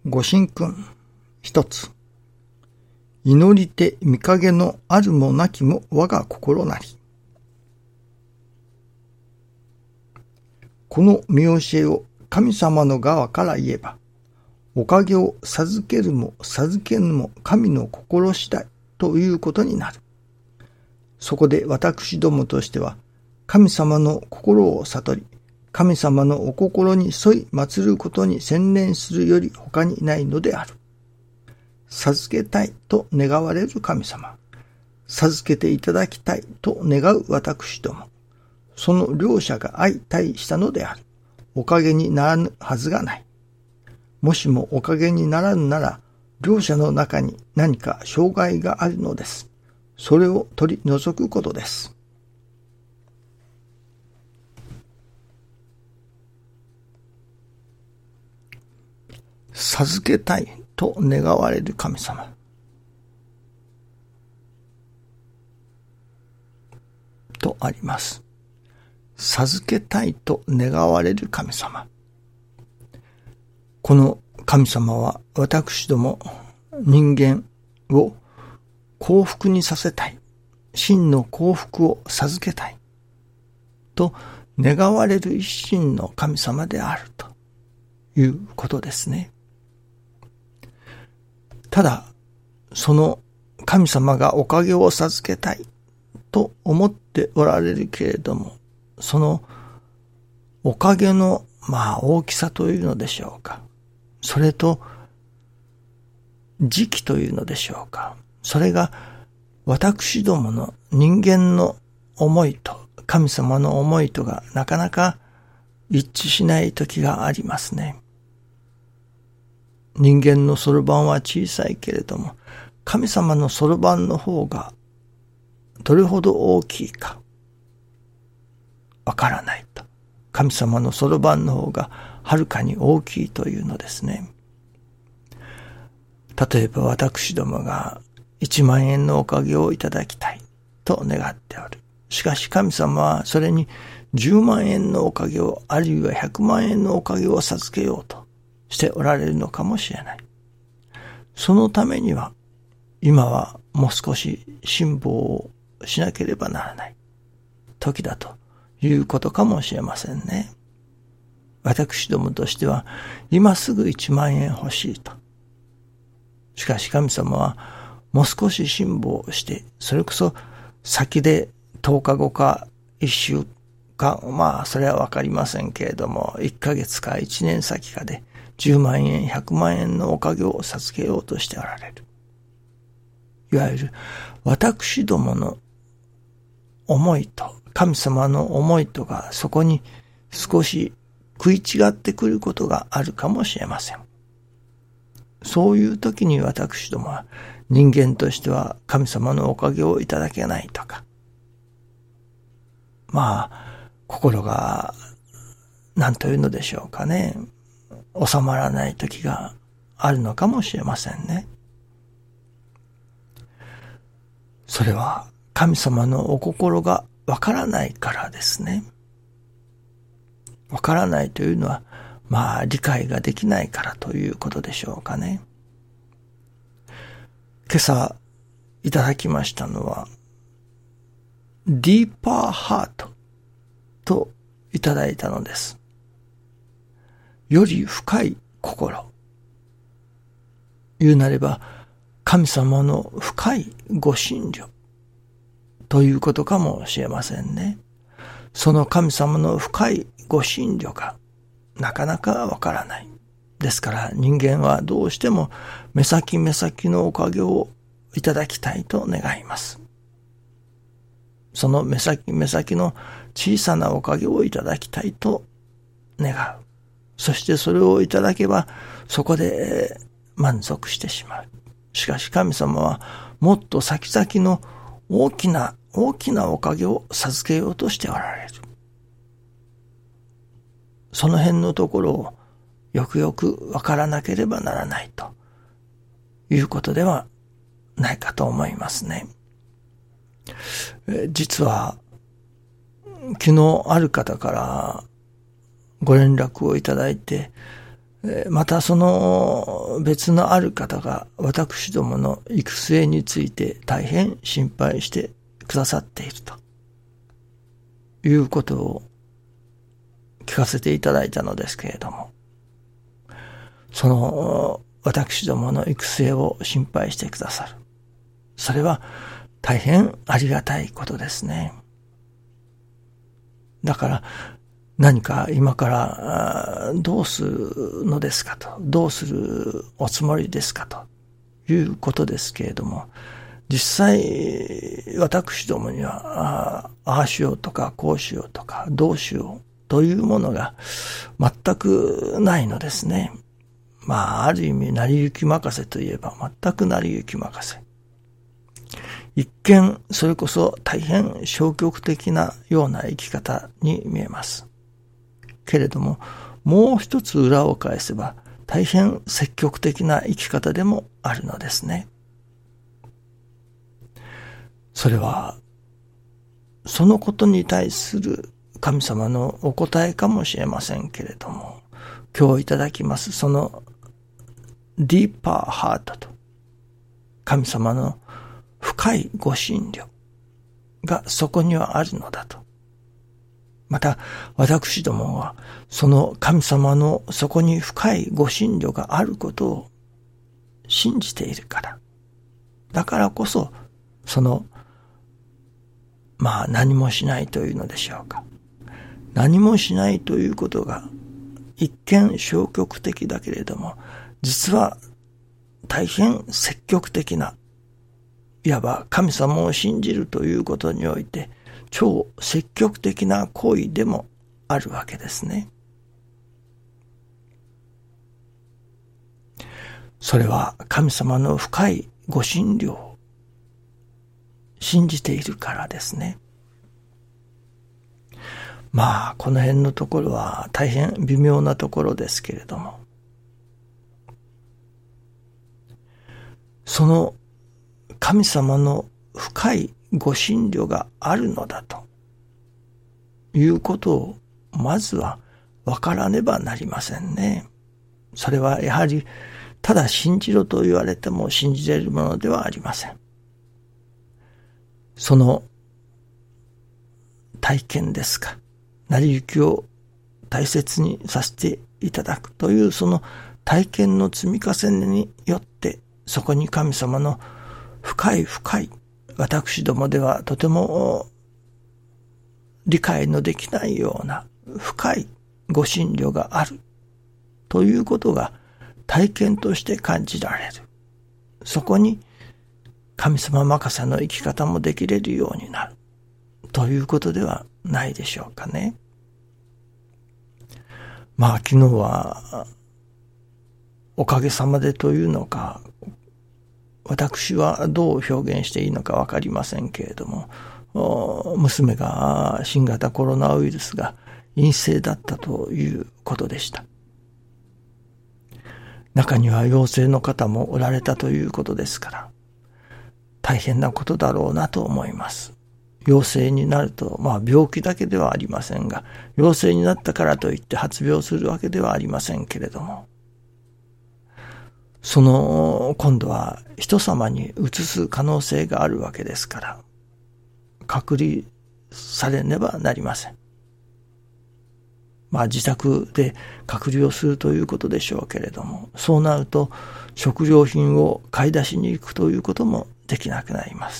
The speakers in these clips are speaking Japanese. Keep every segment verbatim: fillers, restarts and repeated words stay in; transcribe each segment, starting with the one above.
ご神君一つ。祈りて見影のあるもなきも我が心なり。この見教えを神様の側から言えば、おかげを授けるも授けぬも神の心次第ということになる。そこで私どもとしては、神様の心を悟り、神様のお心に沿い祀ることに専念するより他にないのである。授けたいと願われる神様、授けていただきたいと願う私ども、その両者が相対したのである。おかげにならぬはずがない。もしもおかげにならぬなら、両者の中に何か障害があるのです。それを取り除くことです。授けたいと願われる神様。とあります。授けたいと願われる神様。この神様は私ども人間を幸福にさせたい。真の幸福を授けたい。と願われる一心の神様であるということですね。ただ、その神様がおかげを授けたいと思っておられるけれども、そのおかげのまあ大きさというのでしょうか。それと時期というのでしょうか。それが私どもの人間の思いと神様の思いとがなかなか一致しない時がありますね。人間のそろばんは小さいけれども、神様のそろばんの方がどれほど大きいかわからないと。神様のそろばんの方がはるかに大きいというのですね。例えば私どもがいちまんえんのおかげをいただきたいと願っておる。しかし神様はそれにじゅうまんえんのおかげを、あるいはひゃくまんえんのおかげを授けようとしておられるのかもしれない。そのためには今はもう少し辛抱をしなければならない時だということかもしれませんね。私どもとしては今すぐいちまんえん欲しいと。しかし神様はもう少し辛抱して、それこそ先でとおかごかいっしゅうかん、まあそれはわかりませんけれども、いっかげつかいちねん先かでじゅうまんえん、ひゃくまんえんのおかげを授けようとしておられる。いわゆる私どもの思いと神様の思いとがそこに少し食い違ってくることがあるかもしれません。そういう時に私どもは人間としては神様のおかげをいただけないとか、まあ心が何というのでしょうかね、収まらない時があるのかもしれませんね。それは神様のお心がわからないからですね。わからないというのはまあ理解ができないからということでしょうかね。今朝いただきましたのはディーパーハートといただいたのです。より深い心。言うなれば神様の深いご神慮ということかもしれませんね。その神様の深いご神慮がなかなかわからない。ですから人間はどうしても目先目先のおかげをいただきたいと願います。その目先目先の小さなおかげをいただきたいと願う。そしてそれをいただけばそこで満足してしまう。しかし神様はもっと先々の大きな大きなおかげを授けようとしておられる。その辺のところをよくよくわからなければならないということではないかと思いますね。え実は昨日ある方からご連絡をいただいて、 またその別のある方が私どもの育成について大変心配してくださっているということを聞かせていただいたのですけれども、その私どもの育成を心配してくださる。それは大変ありがたいことですね。だから何か今からどうするのですかと、どうするおつもりですかということですけれども、実際私どもにはああしようとかこうしようとかどうしようというものが全くないのですね。まあある意味成り行き任せといえば全く成り行き任せ。一見それこそ大変消極的なような生き方に見えます。けれどももう一つ裏を返せば大変積極的な生き方でもあるのですね。それはそのことに対する神様のお答えかもしれませんけれども、今日いただきますそのディーパーハートと神様の深いご心慮がそこにはあるのだと。また私どもはその神様のそこに深いご心慮があることを信じているから。だからこそそのまあ何もしないというのでしょうか。何もしないということが一見消極的だけれども、実は大変積極的な、いわば神様を信じるということにおいて超積極的な行為でもあるわけですね。それは神様の深いご心慮を信じているからですね。まあこの辺のところは大変微妙なところですけれども、その神様の深いご心慮があるのだということをまずは分からねばなりませんね。それはやはりただ信じろと言われても信じれるものではありません。その体験ですか、成り行きを大切にさせていただくというその体験の積み重ねによって、そこに神様の深い深い、私どもではとても理解のできないような深いご心慮があるということが体験として感じられる。そこに神様任せの生き方もできれるようになるということではないでしょうかね。まあ昨日はおかげさまでというのか、私はどう表現していいのかわかりませんけれども、娘が新型コロナウイルスが陰性だったということでした。中には陽性の方もおられたということですから、大変なことだろうなと思います。陽性になると、まあ病気だけではありませんが、陽性になったからといって発病するわけではありませんけれども、その今度は人様に移す可能性があるわけですから、隔離されねばなりません。まあ自宅で隔離をするということでしょうけれども、そうなると食料品を買い出しに行くということもできなくなります。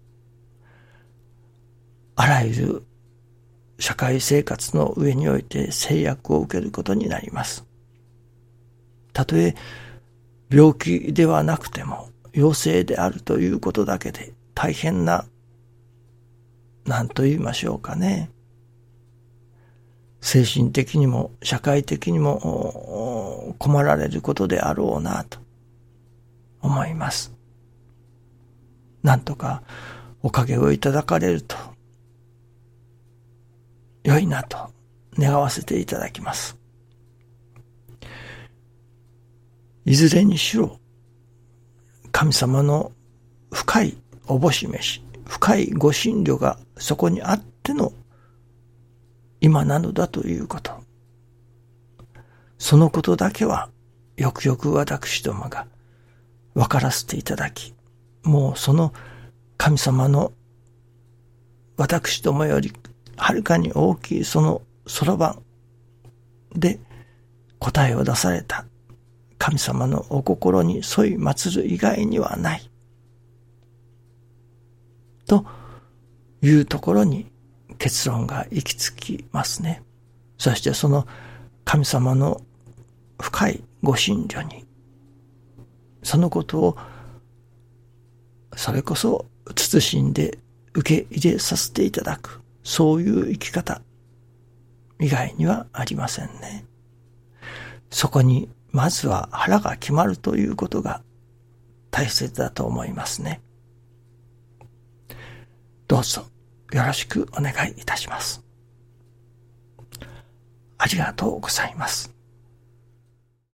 あらゆる社会生活の上において制約を受けることになります。たとえ病気ではなくても陽性であるということだけで大変な、何と言いましょうかね、精神的にも社会的にも困られることであろうなと思います。なんとかおかげをいただかれると良いなと願わせていただきます。いずれにしろ神様の深いおぼし飯、深いご心慮がそこにあっての今なのだということ、 そのことだけはよくよく私どもが分からせていただき、もうその神様の私どもよりはるかに大きいそのそろばんで答えを出された神様のお心に沿い祀る以外にはないというところに結論が行き着きますね。そしてその神様の深いご神慮にそのことをそれこそ慎んで受け入れさせていただく、そういう生き方以外にはありませんね。そこにまずは腹が決まるということが大切だと思いますね。どうぞよろしくお願いいたします。ありがとうございます。